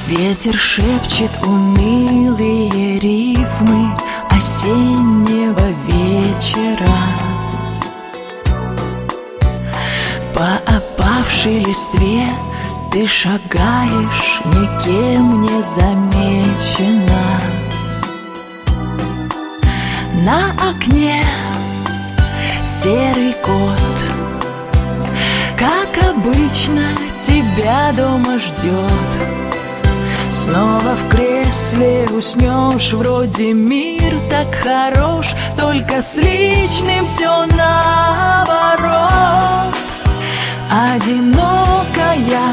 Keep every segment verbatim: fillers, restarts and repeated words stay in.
Ветер шепчет унылые рифмы осеннего вечера. По опавшей листве ты шагаешь, никем не замечена. На окне серый кот, как обычно, тебя дома ждет. Снова в кресле уснешь, вроде мир так хорош, только с личным все наоборот. Одинокая,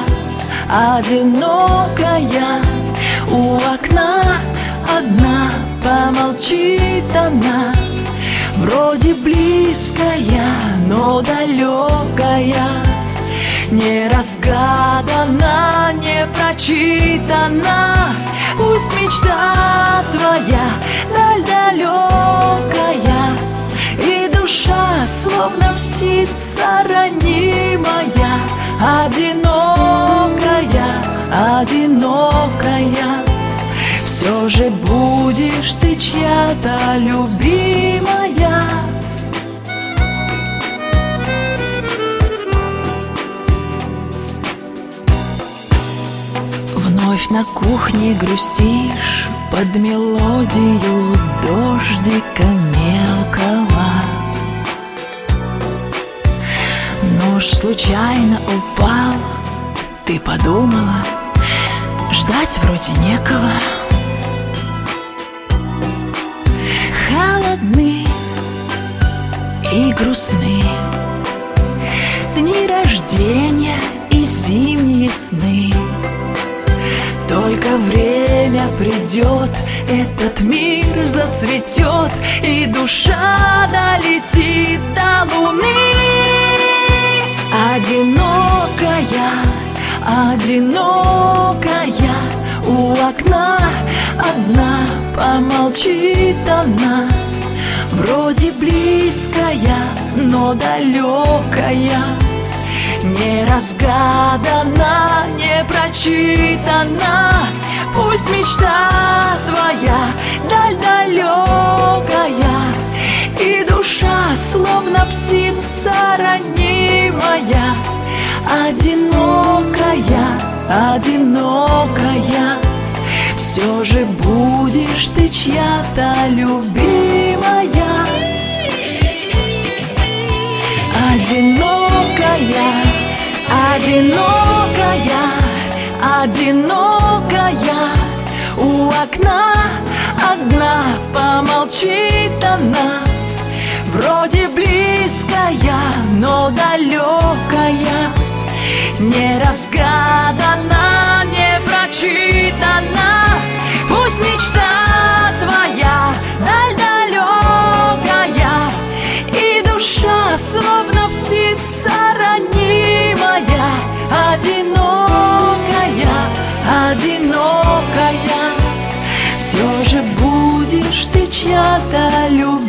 одинокая, у окна одна, помолчит она. Вроде близкая, но далекая, не разгадана, не прочитана. Пусть мечта твоя даль далекая, и душа, словно птица ранимая. Одинокая, одинокая, все же будешь ты чья-то любимая. Вновь на кухне грустишь под мелодию дождика мелкого. Нож случайно упал, ты подумала, ждать вроде некого. Холодны и грустны дни рождения и зимние сны. Только время придет, этот мир зацветет, и душа долетит до луны. Одинокая, одинокая, у окна одна, помолчит она. Вроде близкая, но далекая, не разгадана, не прочитана. Пусть мечта твоя даль далекая, и душа, словно птица ранимая. Одинокая, одинокая, все же будешь ты чья-то любимая. Одинокая, одинокая, одинокая, у окна одна, помолчит она. Вроде близкая, но далекая, не разгадана, не прочитана. Пусть мечта твоя даль далекая, и душа, словно птица ранимая. Одинокая, одинокая, все же будешь ты чья-то любимая.